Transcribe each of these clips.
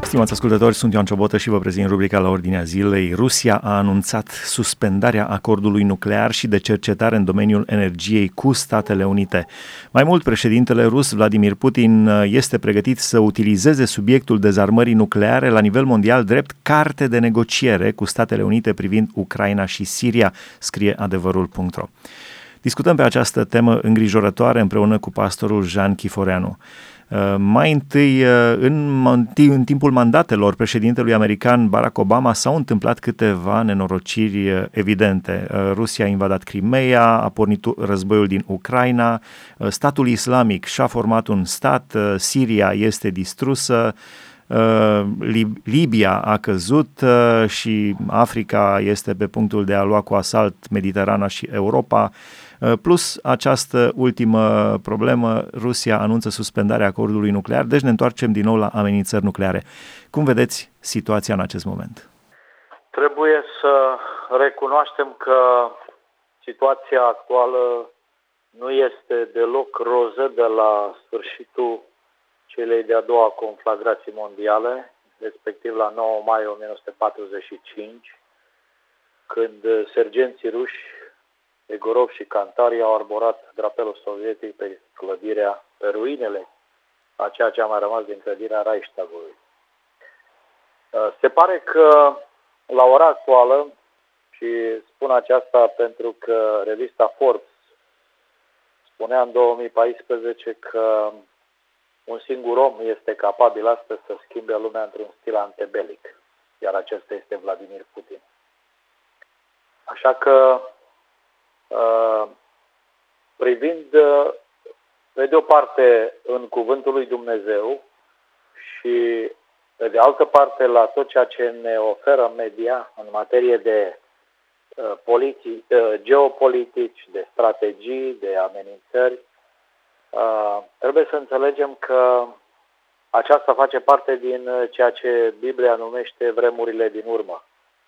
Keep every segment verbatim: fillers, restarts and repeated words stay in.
Stimați ascultători, sunt Ioan Ciobotă și vă prezint rubrica La Ordinea Zilei. Rusia a anunțat suspendarea acordului nuclear și de cercetare în domeniul energiei cu Statele Unite. Mai mult, președintele rus Vladimir Putin este pregătit să utilizeze subiectul dezarmării nucleare la nivel mondial drept carte de negociere cu Statele Unite privind Ucraina și Siria, scrie adevărul punct ro. Discutăm pe această temă îngrijorătoare împreună cu pastorul Jean Chiforeanu. Mai întâi, în, în timpul mandatelor președintelui american Barack Obama s-au întâmplat câteva nenorociri evidente. Rusia a invadat Crimeea, a pornit războiul din Ucraina, statul islamic și-a format un stat, Siria este distrusă, Libia a căzut și Africa este pe punctul de a lua cu asalt Mediterana și Europa. Plus această ultimă problemă, Rusia anunță suspendarea acordului nuclear, deci ne întoarcem din nou la amenințări nucleare. Cum vedeți situația în acest moment? Trebuie să recunoaștem că situația actuală nu este deloc roză de la sfârșitul celei de-a doua conflagrații mondiale, respectiv la nouă mai o mie nouă sute patruzeci și cinci, când sergenții ruși Egorov și Cantari au arborat drapelul sovietic pe clădirea, pe ruinele a ceea ce a mai rămas din clădirea Reichstagului. Se pare că la ora actuală, și spun aceasta pentru că revista Forbes spunea în două mii paisprezece că un singur om este capabil astăzi să schimbe lumea într-un stil antebelic, iar acesta este Vladimir Putin. Așa că Uh, privind uh, pe de o parte în cuvântul lui Dumnezeu și pe de altă parte la tot ceea ce ne oferă media în materie de uh, politi- uh, geopolitici, de strategii, de amenințări, uh, trebuie să înțelegem că aceasta face parte din ceea ce Biblia numește vremurile din urmă.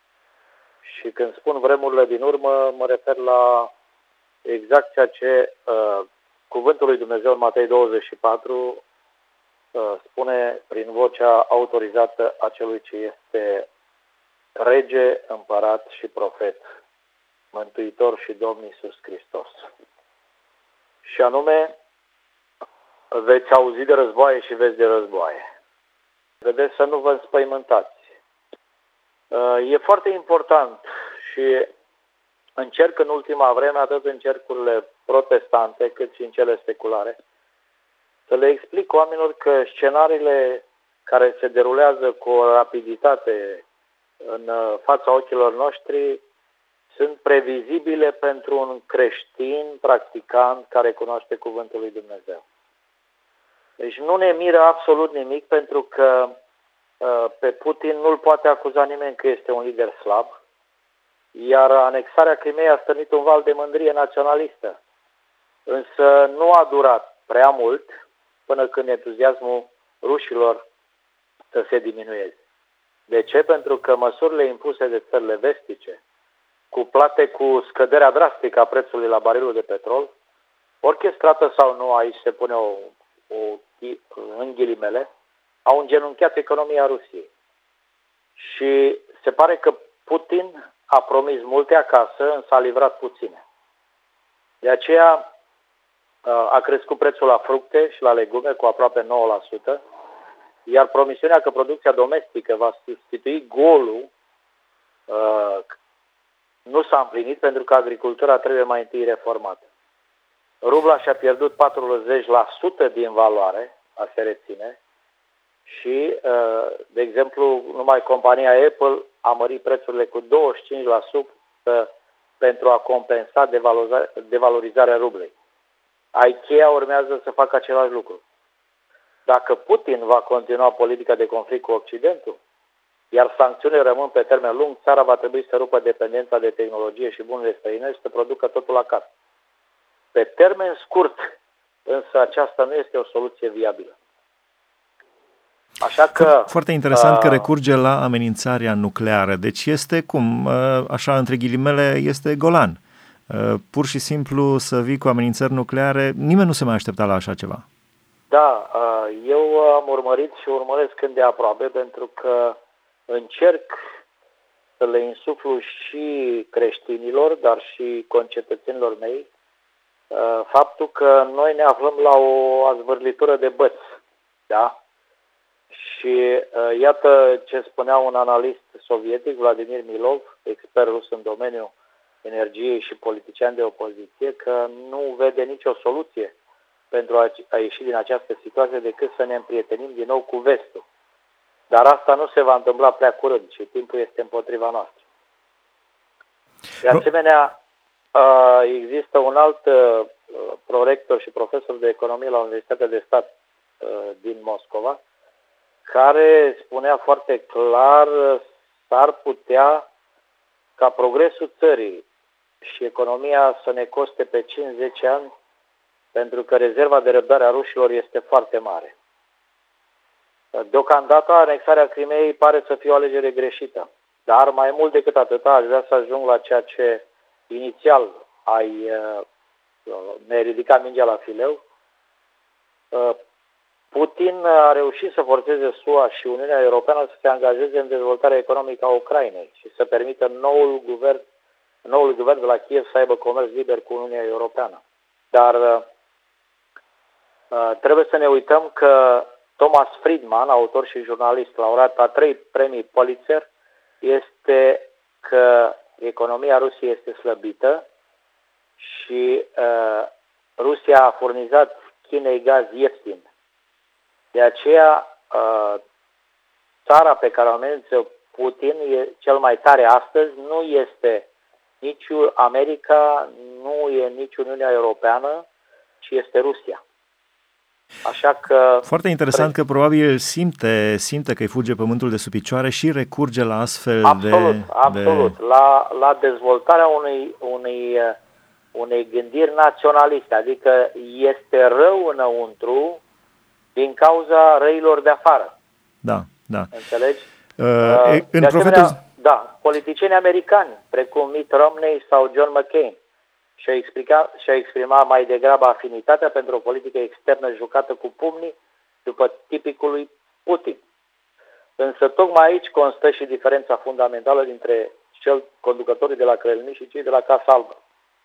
Și când spun vremurile din urmă, mă refer la exact ceea ce uh, cuvântul lui Dumnezeu în Matei douăzeci și patru uh, spune prin vocea autorizată a celui ce este rege, împărat și profet, Mântuitor și Domn Iisus Hristos. Și anume, veți auzi de războaie și veți de războaie. Vedeți să nu vă înspăimântați. E foarte important și încerc în ultima vreme, atât în cercurile protestante cât și în cele seculare, să le explic oamenilor că scenariile care se derulează cu o rapiditate în fața ochilor noștri sunt previzibile pentru un creștin practicant care cunoaște cuvântul lui Dumnezeu. Deci nu ne miră absolut nimic, pentru că pe Putin nu-l poate acuza nimeni că este un lider slab, iar anexarea Crimeei a stârnit un val de mândrie naționalistă. Însă nu a durat prea mult până când entuziasmul rușilor să se diminueze. De ce? Pentru că măsurile impuse de țările vestice, cuplate cu scăderea drastică a prețului la barilul de petrol, orchestrată sau nu, aici se pune o, o în ghilimele, au îngenunchiat economia Rusiei. Și se pare că Putin a promis multe acasă, însă a livrat puține. De aceea a crescut prețul la fructe și la legume cu aproape nouă la sută, iar promisiunea că producția domestică va substitui golul nu s-a împlinit, pentru că agricultura trebuie mai întâi reformată. Rubla și-a pierdut patruzeci la sută din valoare, a se reține, și, de exemplu, numai compania Apple a mărit prețurile cu douăzeci și cinci la sută pentru a compensa devalorizarea rublei. IKEA urmează să facă același lucru. Dacă Putin va continua politica de conflict cu Occidentul, iar sancțiunile rămân pe termen lung, țara va trebui să rupă dependența de tehnologie și bunurile străine și să producă totul acasă. Pe termen scurt, însă, aceasta nu este o soluție viabilă. Așa că, Foarte interesant uh, că recurge la amenințarea nucleară. Deci este cum, așa între ghilimele, este Golan. Pur și simplu să vii cu amenințări nucleare, nimeni nu se mai aștepta la așa ceva. Da, eu am urmărit și urmăresc îndeaproape pentru că încerc să le insuflu și creștinilor, dar și concetățenilor mei, faptul că noi ne aflăm la o azvârlitură de băți, da? Și iată ce spunea un analist sovietic, Vladimir Milov, expert rus în domeniul energiei și politician de opoziție, că nu vede nicio soluție pentru a ieși din această situație decât să ne împrietenim din nou cu vestul. Dar asta nu se va întâmpla prea curând și timpul este împotriva noastră. De asemenea, există un alt prorector și profesor de economie la Universitatea de Stat din Moscova, care spunea foarte clar, s-ar putea ca progresul țării și economia să ne coste pe cinci zece ani, pentru că rezerva de răbdare a rușilor este foarte mare. Deocamdată, anexarea Crimeei pare să fie o alegere greșită. Dar mai mult decât atâta, aș vrea să ajung la ceea ce inițial ai ne-ai ridicat mingea la fileu. Putin a reușit să forțeze S U A și Uniunea Europeană să se angajeze în dezvoltarea economică a Ucrainei și să permită noul guvern, noul guvern de la Kiev să aibă comerț liber cu Uniunea Europeană. Dar uh, trebuie să ne uităm că Thomas Friedman, autor și jurnalist, laureat a trei premii Pulitzer, este că economia Rusiei este slăbită și uh, Rusia a furnizat Chinei gaz ieftin. De aceea, uh, țara pe care o amenință Putin e cel mai tare astăzi, nu este nici America, nu e nici Uniunea Europeană, ci este Rusia. Așa că... Foarte interesant că probabil simte, simte că îi fuge pământul de sub picioare și recurge la astfel absolut, de... Absolut, de... La, la dezvoltarea unei, unei, unei gândiri naționaliste, adică este rău înăuntru din cauza răilor de afară. Da, da. Înțelegi? Uh, uh, în de profetul... asemenea, da, politicieni americani, precum Mitt Romney sau John McCain, și-a explicat, și-a exprimat mai degrabă afinitatea pentru o politică externă jucată cu pumnii după tipicul lui Putin. Însă tocmai aici constă și diferența fundamentală dintre cel conducătorii de la Kremlin și cei de la Casa Albă.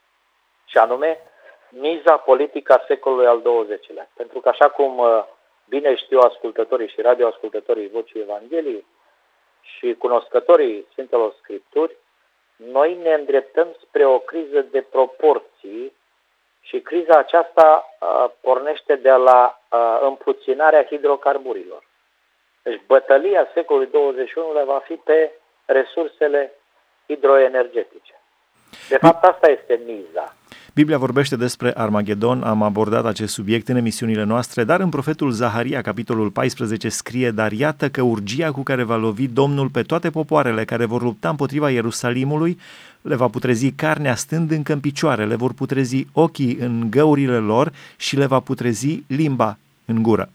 Și anume, miza politică a secolului al douăzecilea. Pentru că așa cum bine știu ascultătorii și radioascultătorii Vocii Evangheliei și cunoscătorii Sfintelor Scripturi, noi ne îndreptăm spre o criză de proporții și criza aceasta uh, pornește de la uh, împuținarea hidrocarburilor. Deci bătălia secolului douăzeci și unu va fi pe resursele hidroenergetice. De fapt, asta este miza. Biblia vorbește despre Armagedon, am abordat acest subiect în emisiunile noastre, dar în profetul Zaharia, capitolul paisprezece, scrie: dar iată că urgia cu care va lovi Domnul pe toate popoarele care vor lupta împotriva Ierusalimului, le va putrezi carnea stând încă în picioare, le vor putrezi ochii în găurile lor și le va putrezi limba în gură.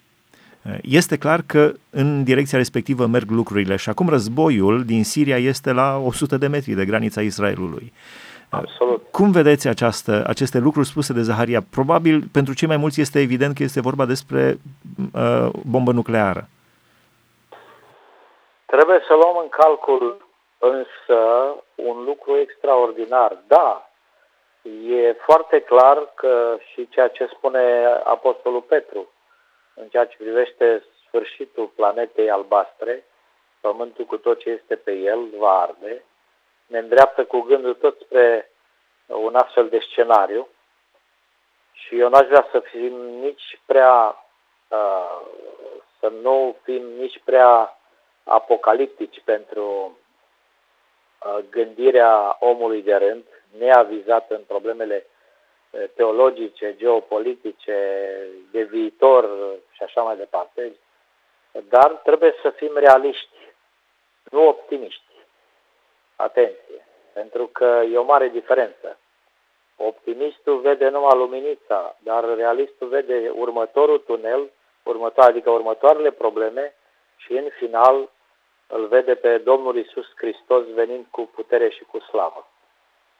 Este clar că în direcția respectivă merg lucrurile și acum războiul din Siria este la o sută de metri de granița Israelului. Absolut. Cum vedeți această, aceste lucruri spuse de Zaharia? Probabil pentru cei mai mulți este evident că este vorba despre uh, bombă nucleară. Trebuie să luăm în calcul însă un lucru extraordinar. Da, e foarte clar că și ceea ce spune Apostolul Petru în ceea ce privește sfârșitul planetei albastre, pământul cu tot ce este pe el va arde, ne îndreaptă cu gândul tot spre un astfel de scenariu și eu n-aș vrea să fim nici prea, uh, să nu fim nici prea apocaliptici pentru uh, gândirea omului de rând, neavizat în problemele teologice, geopolitice, de viitor și așa mai departe, dar trebuie să fim realiști, nu optimiști. Atenție, pentru că e o mare diferență. Optimistul vede numai luminița, dar realistul vede următorul tunel, următoare, adică următoarele probleme și în final îl vede pe Domnul Iisus Hristos venind cu putere și cu slavă.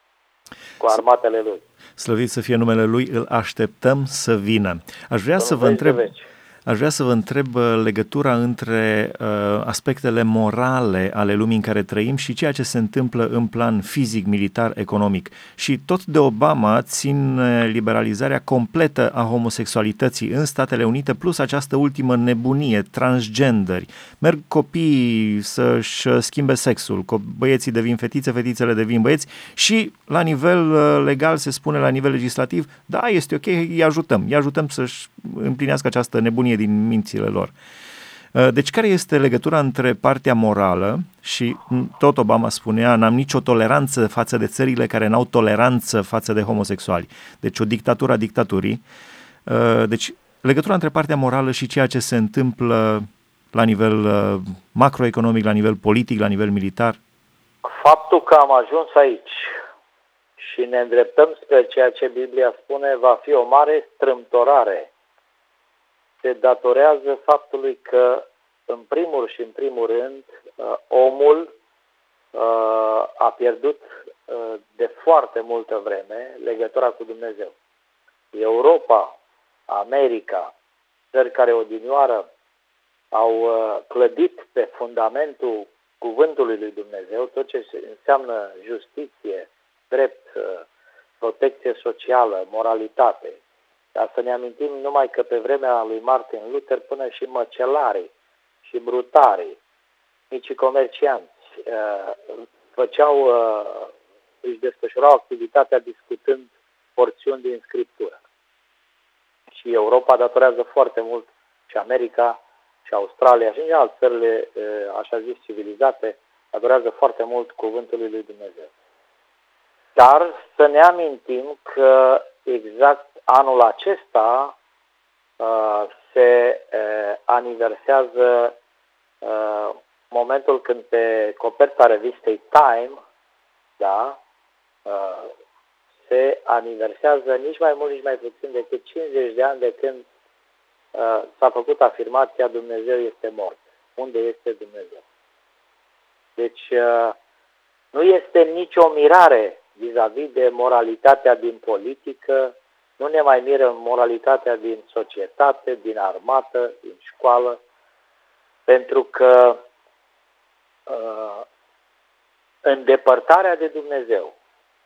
cu armatele lui. Slăvit să fie numele Lui, îl așteptăm să vină. Aș vrea să vă întreb, aș vrea să vă întreb legătura între uh, aspectele morale ale lumii în care trăim și ceea ce se întâmplă în plan fizic, militar, economic. Și tot de Obama țin liberalizarea completă a homosexualității în Statele Unite, plus această ultimă nebunie, transgenderi. Merg copiii să-și schimbe sexul, băieții devin fetițe, fetițele devin băieți și la nivel legal se spune, la nivel legislativ, da, este ok, îi ajutăm, îi ajutăm să-și împlinească această nebunie din mințile lor. Deci care este legătura între partea morală și tot Obama spunea, n-am nicio toleranță față de țările care n-au toleranță față de homosexuali. Deci o dictatură a dictaturii. Deci legătura între partea morală și ceea ce se întâmplă la nivel macroeconomic, la nivel politic, la nivel militar. Faptul că am ajuns aici și ne îndreptăm spre ceea ce Biblia spune va fi o mare strâmtorare, se datorează faptului că, în primul și în primul rând, omul a pierdut de foarte multă vreme legătura cu Dumnezeu. Europa, America, țări care odinioară au clădit pe fundamentul cuvântului lui Dumnezeu, tot ce înseamnă justiție, drept, protecție socială, moralitate. Dar să ne amintim numai că pe vremea lui Martin Luther până și măcelarii și brutarii, micii comercianți, făceau, își desfășurau activitatea discutând porțiuni din Scriptură. Și Europa datorează foarte mult, și America, și Australia, și în alt țările, așa zis, civilizate, datorează foarte mult cuvântului lui Dumnezeu. Dar să ne amintim că exact anul acesta uh, se uh, aniversează uh, momentul când pe coperta revistei Time, da, uh, se aniversează nici mai mult, nici mai puțin decât cincizeci de ani de când uh, s-a făcut afirmația Dumnezeu este mort. Unde este Dumnezeu? Deci uh, nu este nicio mirare vis-a-vis de moralitatea din politică, nu ne mai miră moralitatea din societate, din armată, din școală, pentru că uh, îndepărtarea de Dumnezeu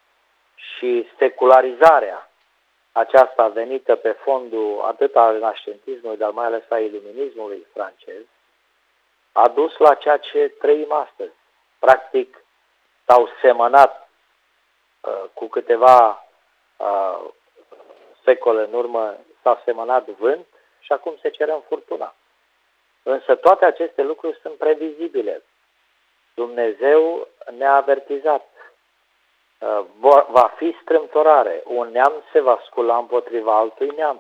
și secularizarea aceasta venită pe fondul atât al renaștentismului, dar mai ales a iluminismului francez, a dus la ceea ce trăim astăzi. Practic, s-au semănat uh, cu câteva uh, secole în urmă, s-a semănat vânt și acum se cerem furtuna. Însă toate aceste lucruri sunt previzibile. Dumnezeu ne-a avertizat. Va fi strâmtorare. Un neam se va scula împotriva altui neam.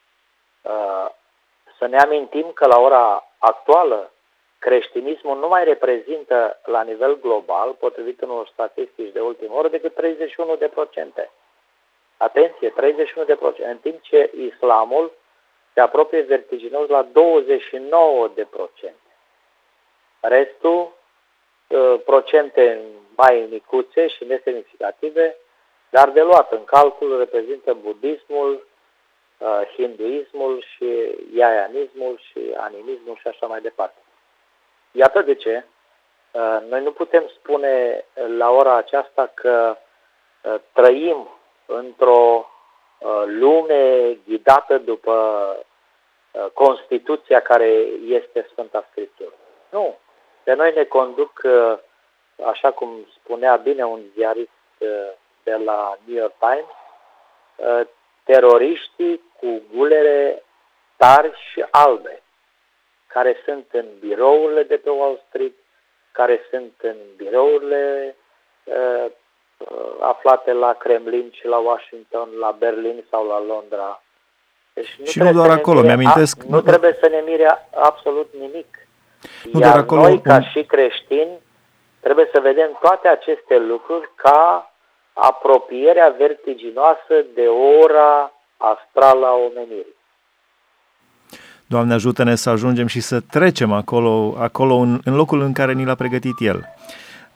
Să ne amintim că la ora actuală creștinismul nu mai reprezintă la nivel global, potrivit unor statistici de ultimă oră, decât treizeci și unu de procente. Atenție, treizeci și unu de procente, în timp ce islamul se apropie vertiginos la douăzeci și nouă de procente. Restul, procente mai micuțe și nesemnificative, dar de luat în calcul reprezintă budismul, hinduismul și iaianismul și animismul și așa mai departe. Iată de ce noi nu putem spune la ora aceasta că trăim într-o lume ghidată după Constituția care este Sfânta Scriptură. Nu. Pe noi ne conduc, așa cum spunea bine un ziarist de la New York Times, teroriștii cu gulere tari și albe, care sunt în birourile de pe Wall Street, care sunt în birourile uh, aflate la Kremlin și la Washington, la Berlin sau la Londra. Deci nu și nu doar acolo, mi-amintesc. A, nu trebuie să ne mire absolut nimic. Nu Iar doar acolo, noi, ca un... și creștini, trebuie să vedem toate aceste lucruri ca apropierea vertiginoasă de ora astrală a omenirii. Doamne, ajută-ne să ajungem și să trecem acolo, acolo în, în locul în care ni l-a pregătit El.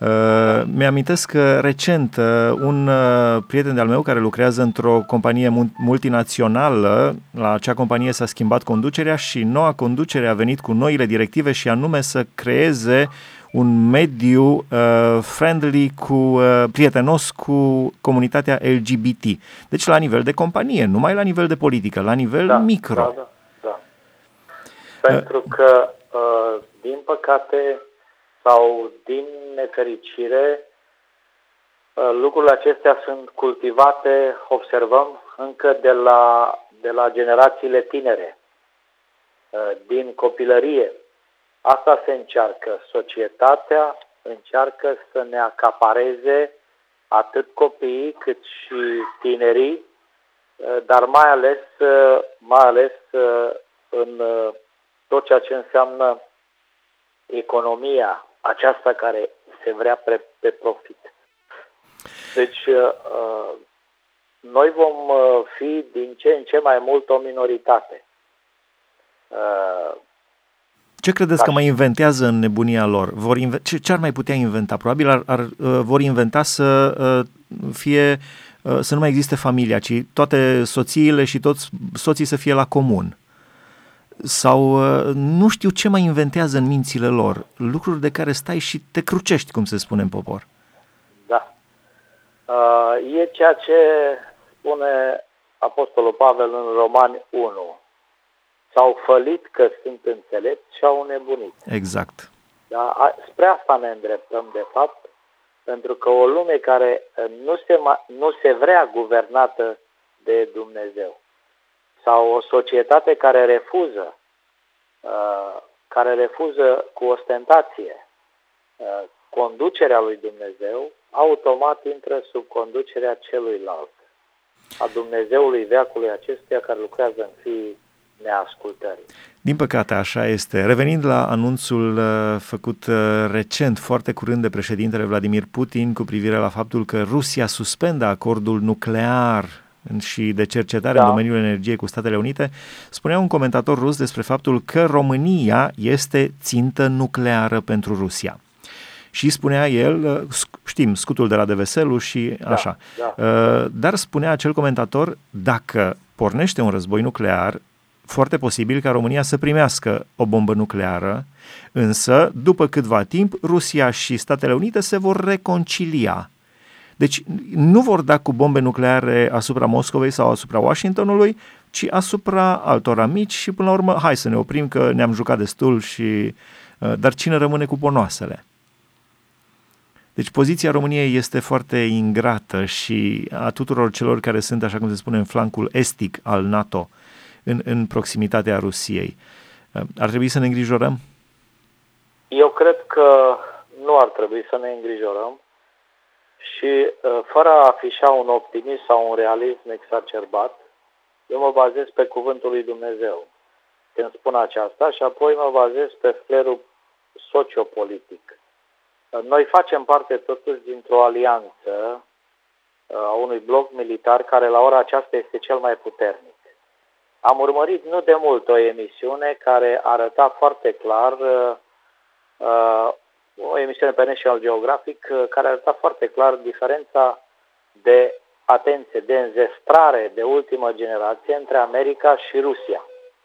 Uh, mi-amintesc că recent uh, un uh, prieten de-al meu care lucrează într-o companie multinațională, la acea companie s-a schimbat conducerea și noua conducere a venit cu noile directive și anume să creeze un mediu uh, friendly, cu, uh, prietenos cu comunitatea L G B T. Deci la nivel de companie, nu mai la nivel de politică, la nivel da, micro. Da, da, da. Pentru că, uh, din păcate, sau din nefericire, lucrurile acestea sunt cultivate, observăm, încă de la, de la generațiile tinere, din copilărie. Asta se încearcă. Societatea încearcă să ne acapareze atât copiii cât și tinerii, dar mai ales, mai ales în tot ceea ce înseamnă economia aceasta care se vrea pe, pe profit. Deci, noi vom fi din ce în ce mai mult o minoritate. Ce credeți da. că mai inventează în nebunia lor? Vor inve- ce, ce ar mai putea inventa? Probabil ar, ar, vor inventa să fie, să nu mai existe familia, ci toate soțiile și toți soții să fie la comun. Sau nu știu ce mai inventează în mințile lor, lucruri de care stai și te crucești, cum se spune în popor. Da. E ceea ce spune Apostolul Pavel în Romani unu. S-au fălit că sunt înțelepți și au înnebunit. Exact. Da? Spre asta ne îndreptăm, de fapt, pentru că o lume care nu se, nu se vrea guvernată de Dumnezeu, sau o societate care refuză, uh, care refuză cu ostentație uh, conducerea lui Dumnezeu, automat intră sub conducerea celuilalt, a Dumnezeului veacului acestuia care lucrează în fiii neascultării. Din păcate, așa este. Revenind la anunțul uh, făcut uh, recent, foarte curând, de președintele Vladimir Putin cu privire la faptul că Rusia suspendă acordul nuclear și de cercetare da. în domeniul energiei cu Statele Unite, spunea un comentator rus despre faptul că România este țintă nucleară pentru Rusia. Și spunea el, știm, scutul de la Deveselu și așa, da, da. Dar spunea acel comentator, dacă pornește un război nuclear, foarte posibil ca România să primească o bombă nucleară, însă, după câtva timp, Rusia și Statele Unite se vor reconcilia. Deci nu vor da cu bombe nucleare asupra Moscovei sau asupra Washingtonului, ci asupra altora mici și până la urmă, hai să ne oprim că ne-am jucat destul și... Dar cine rămâne cu ponoasele? Deci poziția României este foarte ingrată și a tuturor celor care sunt, așa cum se spune, în flancul estic al NATO, în, în proximitatea Rusiei. Ar trebui să ne îngrijorăm? Eu cred că nu ar trebui să ne îngrijorăm. Și fără a afișa un optimism sau un realism exacerbat, eu mă bazez pe cuvântul lui Dumnezeu când spun aceasta și apoi mă bazez pe flerul sociopolitic. Noi facem parte totuși dintr-o alianță a unui bloc militar care la ora aceasta este cel mai puternic. Am urmărit nu de mult o emisiune care arăta foarte clar uh, o emisiune pe National Geographic care arăta foarte clar diferența de, atenție, de înzestrare de ultimă generație între America și Rusia.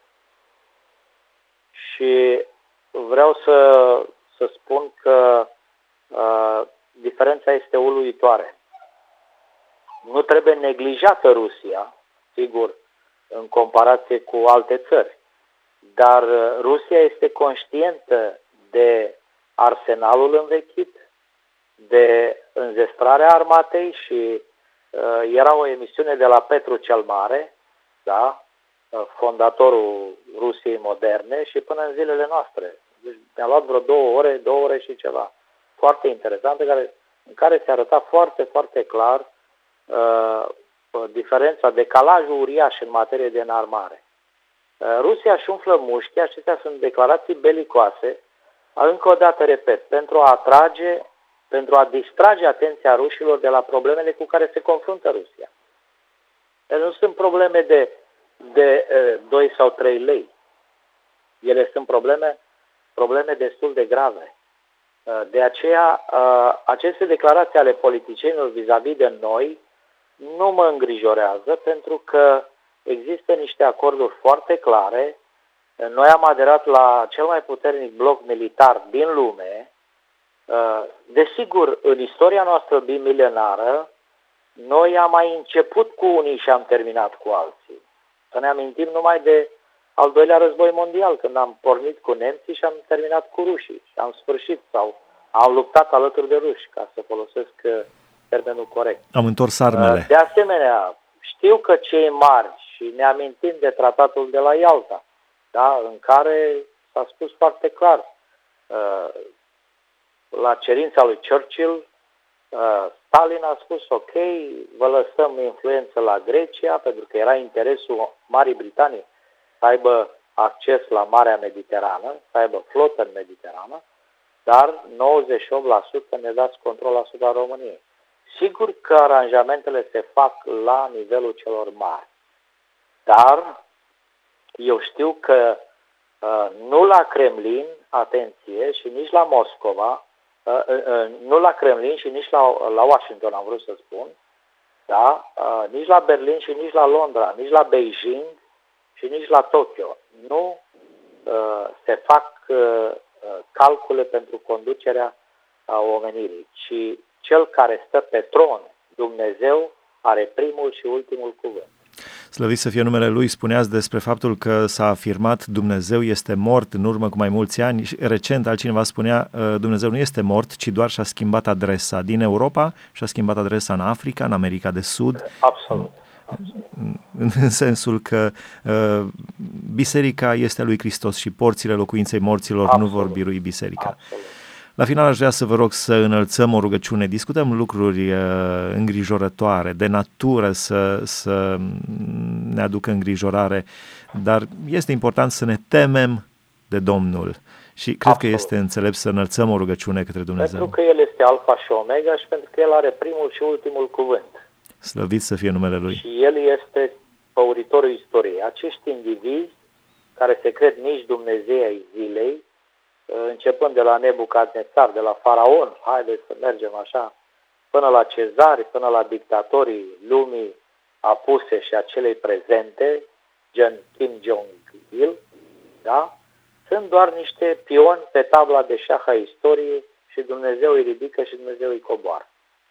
Și vreau să, să spun că uh, diferența este uluitoare. Nu trebuie neglijată Rusia, sigur, în comparație cu alte țări, dar Rusia este conștientă de arsenalul învechit, de înzestrarea armatei și uh, era o emisiune de la Petru cel Mare, da, uh, fondatorul Rusiei moderne și până în zilele noastre. Deci mi-a luat vreo două ore, două ore și ceva. Foarte interesant, în care, în care se arăta foarte, foarte clar uh, diferența, decalajul uriaș în materie de înarmare. Uh, Rusia își umflă mușchii, acestea sunt declarații belicoase, încă o dată, repet, pentru a atrage, pentru a distrage atenția rușilor de la problemele cu care se confruntă Rusia. Deci nu sunt probleme de, de doi sau trei lei. Ele sunt probleme, probleme destul de grave. De aceea, aceste declarații ale politicienilor vis-a-vis de noi nu mă îngrijorează, pentru că există niște acorduri foarte clare. Noi am aderat la cel mai puternic bloc militar din lume. Desigur, în istoria noastră bimilenară, noi am mai început cu unii și am terminat cu alții. Să ne amintim numai de al doilea război mondial, când am pornit cu nemții și am terminat cu rușii. Și am sfârșit sau am luptat alături de ruși, ca să folosesc termenul corect. Am întors armele. De asemenea, știu că cei mari, și ne amintim de tratatul de la Ialta, da, în care s-a spus foarte clar, la cerința lui Churchill, Stalin a spus, ok, vă lăsăm influență la Grecia, pentru că era interesul Marii Britanii să aibă acces la Marea Mediterană, să aibă flotă în Mediterană, dar nouăzeci și opt la sută ne dați control asupra României. Sigur că aranjamentele se fac la nivelul celor mari, dar eu știu că uh, nu la Kremlin, atenție, și nici la Moscova, uh, uh, nu la Kremlin și nici la, la Washington, am vrut să spun, da? uh, nici la Berlin și nici la Londra, nici la Beijing și nici la Tokyo. Nu uh, se fac uh, calcule pentru conducerea a omenirii, ci cel care stă pe tron, Dumnezeu, are primul și ultimul cuvânt. Slăvit să fie numele Lui. Spuneați despre faptul că s-a afirmat Dumnezeu este mort în urmă cu mai mulți ani. Recent altcineva spunea Dumnezeu nu este mort, ci doar și-a schimbat adresa din Europa și-a schimbat adresa în Africa, în America de Sud. Absolut. În sensul că uh, biserica este a lui Hristos și porțile locuinței morților Absolut. Nu vor birui biserica. Absolut. La final aș vrea să vă rog să înălțăm o rugăciune. Discutăm lucruri uh, îngrijorătoare, de natură să, să ne aducă îngrijorare, dar este important să ne temem de Domnul. Și cred Absolut. Că este înțelept să înălțăm o rugăciune către Dumnezeu. Pentru că El este Alfa și Omega și pentru că El are primul și ultimul cuvânt. Slăvit să fie numele Lui. Și El este păuritorul istoriei. Acești indivizi care se cred nici Dumnezei ai zilei, începând de la Nebucadnețar, de la Faraon, haideți să mergem așa, până la cezari, până la dictatorii lumii apuse și a celei prezente, gen Kim Jong-il, da? Sunt doar niște pioni pe tabla de șah a istoriei și Dumnezeu îi ridică și Dumnezeu îi coboară.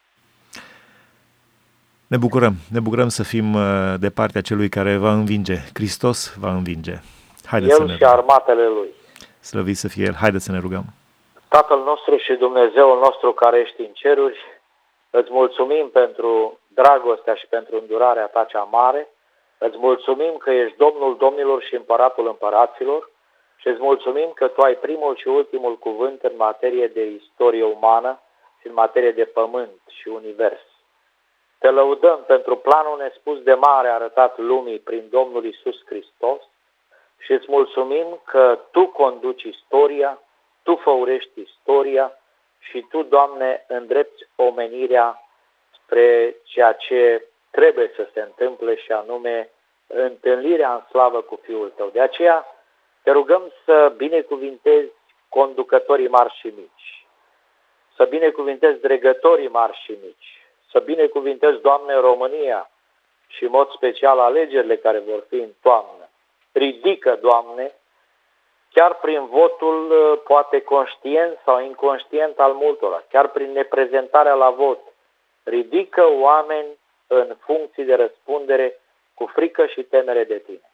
Ne bucurăm, ne bucurăm să fim de partea celui care va învinge. Hristos va învinge. Haideți El să ne și armatele Lui. Slăvit să fie El. Haideți să ne rugăm. Tatăl nostru și Dumnezeul nostru care ești în ceruri, îți mulțumim pentru dragostea și pentru îndurarea Ta cea mare, îți mulțumim că ești Domnul Domnilor și Împăratul Împăraților și îți mulțumim că Tu ai primul și ultimul cuvânt în materie de istorie umană și în materie de pământ și univers. Te lăudăm pentru planul nespus de mare arătat lumii prin Domnul Iisus Hristos și îți mulțumim că Tu conduci istoria, Tu făurești istoria și Tu, Doamne, îndrepți omenirea spre ceea ce trebuie să se întâmple și anume întâlnirea în slavă cu Fiul Tău. De aceea Te rugăm să binecuvintezi conducătorii mari și mici, să binecuvintezi dregătorii mari și mici, să binecuvintezi, Doamne, România și în mod special alegerile care vor fi în toamnă. Ridică, Doamne, chiar prin votul poate conștient sau inconștient al multora, chiar prin neprezentarea la vot, ridică oameni în funcții de răspundere cu frică și temere de Tine.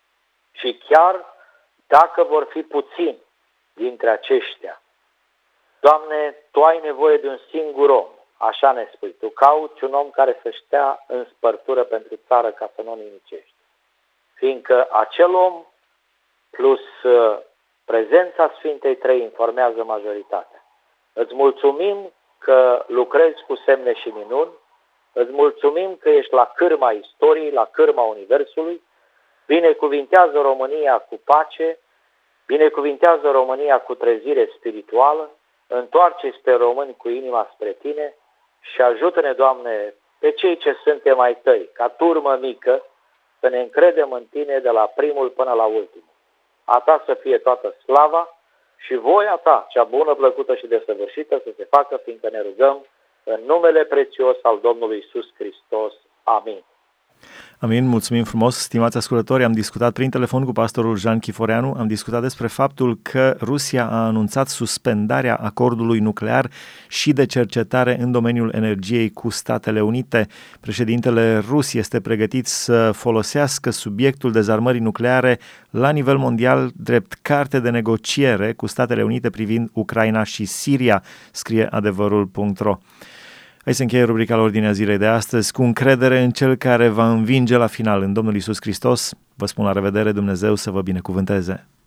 Și chiar dacă vor fi puțini dintre aceștia, Doamne, Tu ai nevoie de un singur om, așa ne spui, Tu cauți un om care să stea în spărtură pentru țară ca să nu o nimicești. Fiindcă acel om plus prezența Sfintei Trei informează majoritatea. Îți mulțumim că lucrezi cu semne și minuni, îți mulțumim că ești la cârma istoriei, la cârma universului, binecuvintează România cu pace, binecuvintează România cu trezire spirituală, întoarce-ți pe români cu inima spre Tine și ajută-ne, Doamne, pe cei ce suntem ai Tăi, ca turmă mică, să ne încredem în Tine de la primul până la ultimul. A Ta să fie toată slava și voia ta, cea bună, plăcută și desăvârșită, să se facă, fiindcă ne rugăm în numele prețios al Domnului Iisus Hristos. Amin. Amin, mulțumim frumos, stimați ascultători. Am discutat prin telefon cu pastorul Jean Chiforeanu, am discutat despre faptul că Rusia a anunțat suspendarea acordului nuclear și de cercetare în domeniul energiei cu Statele Unite. Președintele rus este pregătit să folosească subiectul dezarmării nucleare la nivel mondial drept carte de negociere cu Statele Unite privind Ucraina și Siria, scrie adevărul punct ro. Aici se încheie rubrica la Ordinea Zilei de astăzi, cu încredere în Cel care va învinge la final, în Domnul Iisus Hristos. Vă spun la revedere, Dumnezeu să vă binecuvânteze!